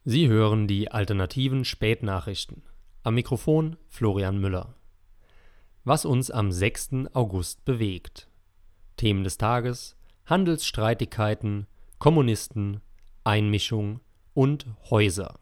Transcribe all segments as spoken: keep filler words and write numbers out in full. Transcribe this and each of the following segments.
Sie hören die alternativen Spätnachrichten. Am Mikrofon Florian Müller. Was uns am sechsten August bewegt. Themen des Tages: Handelsstreitigkeiten, Kommunisten, Einmischung und Häuser.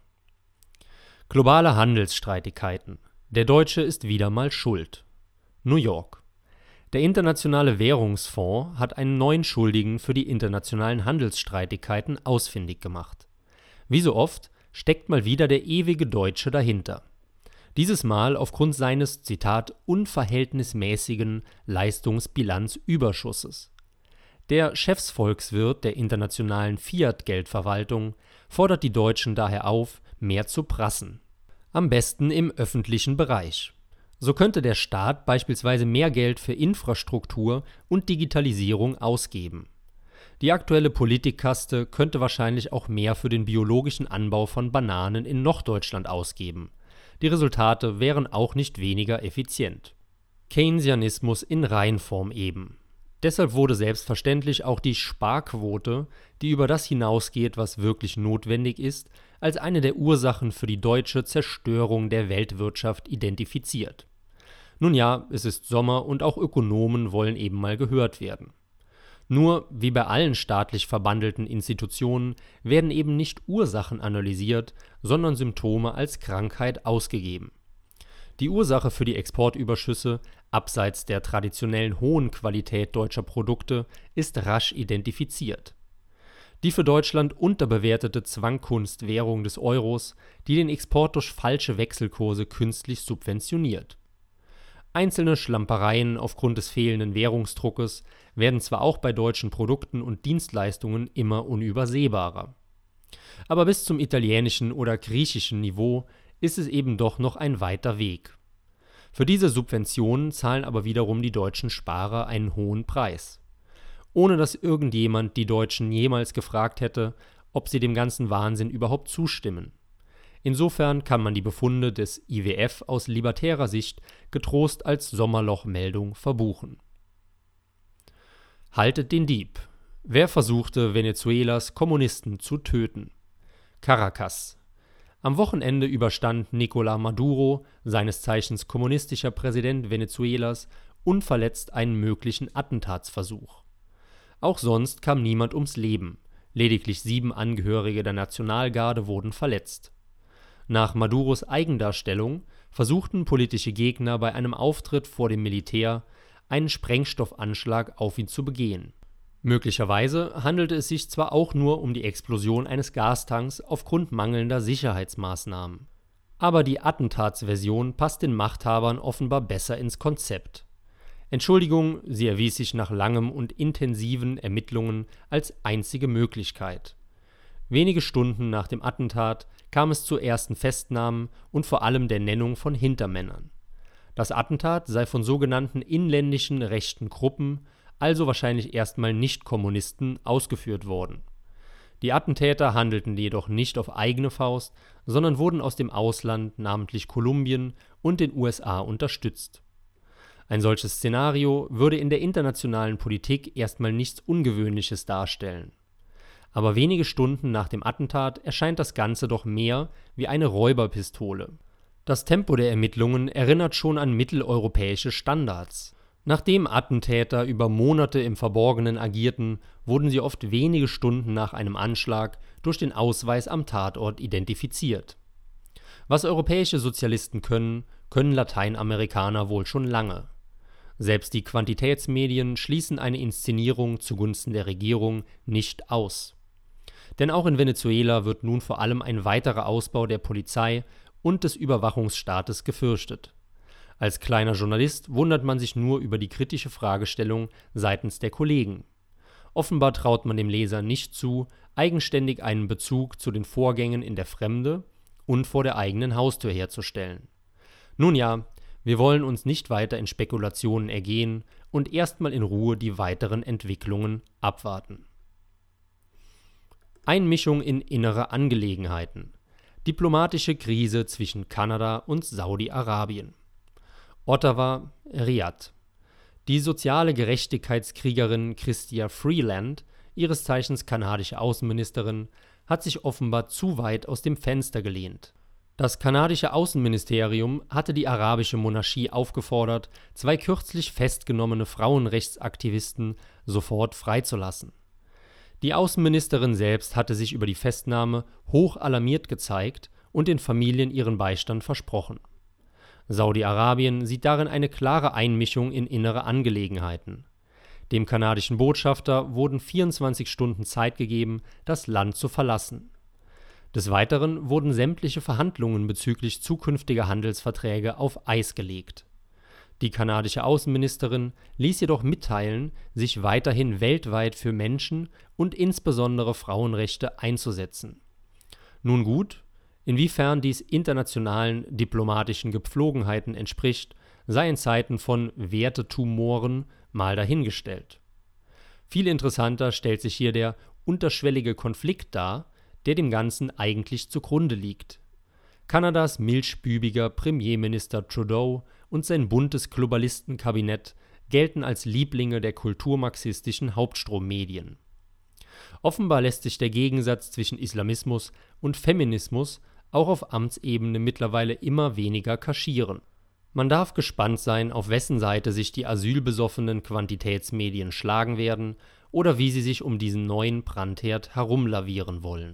Globale Handelsstreitigkeiten. Der Deutsche ist wieder mal schuld. New York. Der Internationale Währungsfonds hat einen neuen Schuldigen für die internationalen Handelsstreitigkeiten ausfindig gemacht. Wie so oft steckt mal wieder der ewige Deutsche dahinter. Dieses Mal aufgrund seines, Zitat, unverhältnismäßigen Leistungsbilanzüberschusses. Der Chefsvolkswirt der internationalen Fiat-Geldverwaltung fordert die Deutschen daher auf, mehr zu prassen. Am besten im öffentlichen Bereich. So könnte der Staat beispielsweise mehr Geld für Infrastruktur und Digitalisierung ausgeben. Die aktuelle Politikkaste könnte wahrscheinlich auch mehr für den biologischen Anbau von Bananen in Norddeutschland ausgeben. Die Resultate wären auch nicht weniger effizient. Keynesianismus in Reinform eben. Deshalb wurde selbstverständlich auch die Sparquote, die über das hinausgeht, was wirklich notwendig ist, als eine der Ursachen für die deutsche Zerstörung der Weltwirtschaft identifiziert. Nun ja, es ist Sommer und auch Ökonomen wollen eben mal gehört werden. Nur, wie bei allen staatlich verbandelten Institutionen, werden eben nicht Ursachen analysiert, sondern Symptome als Krankheit ausgegeben. Die Ursache für die Exportüberschüsse, abseits der traditionellen hohen Qualität deutscher Produkte, ist rasch identifiziert. Die für Deutschland unterbewertete Zwangkunstwährung des Euros, die den Export durch falsche Wechselkurse künstlich subventioniert. Einzelne Schlampereien aufgrund des fehlenden Währungsdruckes werden zwar auch bei deutschen Produkten und Dienstleistungen immer unübersehbarer. Aber bis zum italienischen oder griechischen Niveau ist es eben doch noch ein weiter Weg. Für diese Subventionen zahlen aber wiederum die deutschen Sparer einen hohen Preis. Ohne dass irgendjemand die Deutschen jemals gefragt hätte, ob sie dem ganzen Wahnsinn überhaupt zustimmen. Insofern kann man die Befunde des I W F aus libertärer Sicht getrost als Sommerlochmeldung verbuchen. Haltet den Dieb. Wer versuchte, Venezuelas Kommunisten zu töten? Caracas. Am Wochenende überstand Nicolás Maduro, seines Zeichens kommunistischer Präsident Venezuelas, unverletzt einen möglichen Attentatsversuch. Auch sonst kam niemand ums Leben, lediglich sieben Angehörige der Nationalgarde wurden verletzt. Nach Maduros Eigendarstellung versuchten politische Gegner bei einem Auftritt vor dem Militär, einen Sprengstoffanschlag auf ihn zu begehen. Möglicherweise handelte es sich zwar auch nur um die Explosion eines Gastanks aufgrund mangelnder Sicherheitsmaßnahmen. Aber die Attentatsversion passt den Machthabern offenbar besser ins Konzept. Entschuldigung, sie erwies sich nach langem und intensiven Ermittlungen als einzige Möglichkeit. Wenige Stunden nach dem Attentat kam es zu ersten Festnahmen und vor allem der Nennung von Hintermännern. Das Attentat sei von sogenannten inländischen rechten Gruppen, also wahrscheinlich erstmal Nicht-Kommunisten, ausgeführt worden. Die Attentäter handelten jedoch nicht auf eigene Faust, sondern wurden aus dem Ausland, namentlich Kolumbien und den U S A, unterstützt. Ein solches Szenario würde in der internationalen Politik erstmal nichts Ungewöhnliches darstellen. Aber wenige Stunden nach dem Attentat erscheint das Ganze doch mehr wie eine Räuberpistole. Das Tempo der Ermittlungen erinnert schon an mitteleuropäische Standards. Nachdem Attentäter über Monate im Verborgenen agierten, wurden sie oft wenige Stunden nach einem Anschlag durch den Ausweis am Tatort identifiziert. Was europäische Sozialisten können, können Lateinamerikaner wohl schon lange. Selbst die Quantitätsmedien schließen eine Inszenierung zugunsten der Regierung nicht aus. Denn auch in Venezuela wird nun vor allem ein weiterer Ausbau der Polizei und des Überwachungsstaates gefürchtet. Als kleiner Journalist wundert man sich nur über die kritische Fragestellung seitens der Kollegen. Offenbar traut man dem Leser nicht zu, eigenständig einen Bezug zu den Vorgängen in der Fremde und vor der eigenen Haustür herzustellen. Nun ja, wir wollen uns nicht weiter in Spekulationen ergehen und erstmal in Ruhe die weiteren Entwicklungen abwarten. Einmischung in innere Angelegenheiten. Diplomatische Krise zwischen Kanada und Saudi-Arabien. Ottawa, Riad. Die soziale Gerechtigkeitskriegerin Chrystia Freeland, ihres Zeichens kanadische Außenministerin, hat sich offenbar zu weit aus dem Fenster gelehnt. Das kanadische Außenministerium hatte die arabische Monarchie aufgefordert, zwei kürzlich festgenommene Frauenrechtsaktivisten sofort freizulassen. Die Außenministerin selbst hatte sich über die Festnahme hoch alarmiert gezeigt und den Familien ihren Beistand versprochen. Saudi-Arabien sieht darin eine klare Einmischung in innere Angelegenheiten. Dem kanadischen Botschafter wurden vierundzwanzig Stunden Zeit gegeben, das Land zu verlassen. Des Weiteren wurden sämtliche Verhandlungen bezüglich zukünftiger Handelsverträge auf Eis gelegt. Die kanadische Außenministerin ließ jedoch mitteilen, sich weiterhin weltweit für Menschen- und insbesondere Frauenrechte einzusetzen. Nun gut, inwiefern dies internationalen diplomatischen Gepflogenheiten entspricht, sei in Zeiten von Wertetumoren mal dahingestellt. Viel interessanter stellt sich hier der unterschwellige Konflikt dar, der dem Ganzen eigentlich zugrunde liegt. Kanadas milchbübiger Premierminister Trudeau und sein buntes Globalistenkabinett gelten als Lieblinge der kulturmarxistischen Hauptstrommedien. Offenbar lässt sich der Gegensatz zwischen Islamismus und Feminismus auch auf Amtsebene mittlerweile immer weniger kaschieren. Man darf gespannt sein, auf wessen Seite sich die asylbesoffenen Quantitätsmedien schlagen werden oder wie sie sich um diesen neuen Brandherd herumlavieren wollen.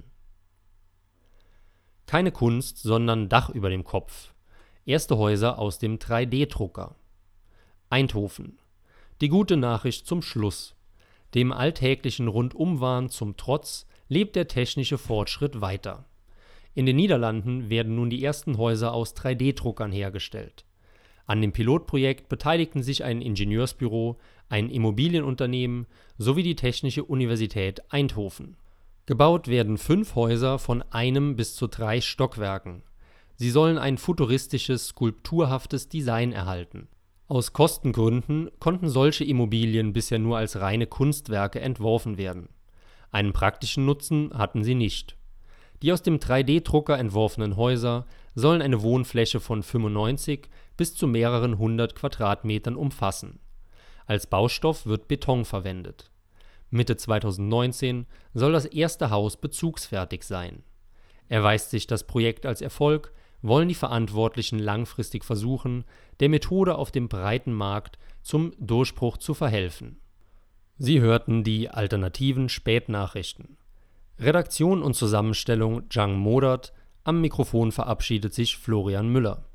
Keine Kunst, sondern Dach über dem Kopf. Erste Häuser aus dem drei D Drucker. Eindhoven. Die gute Nachricht zum Schluss. Dem alltäglichen Rundumwahn zum Trotz lebt der technische Fortschritt weiter. In den Niederlanden werden nun die ersten Häuser aus drei D Druckern hergestellt. An dem Pilotprojekt beteiligten sich ein Ingenieursbüro, ein Immobilienunternehmen sowie die Technische Universität Eindhoven. Gebaut werden fünf Häuser von einem bis zu drei Stockwerken. Sie sollen ein futuristisches, skulpturhaftes Design erhalten. Aus Kostengründen konnten solche Immobilien bisher nur als reine Kunstwerke entworfen werden. Einen praktischen Nutzen hatten sie nicht. Die aus dem drei D Drucker entworfenen Häuser sollen eine Wohnfläche von fünfundneunzig bis zu mehreren hundert Quadratmetern umfassen. Als Baustoff wird Beton verwendet. Mitte zweitausendneunzehn soll das erste Haus bezugsfertig sein. Erweist sich das Projekt als Erfolg, wollen die Verantwortlichen langfristig versuchen, der Methode auf dem breiten Markt zum Durchbruch zu verhelfen. Sie hörten die alternativen Spätnachrichten. Redaktion und Zusammenstellung Jang Modert, am Mikrofon verabschiedet sich Florian Müller.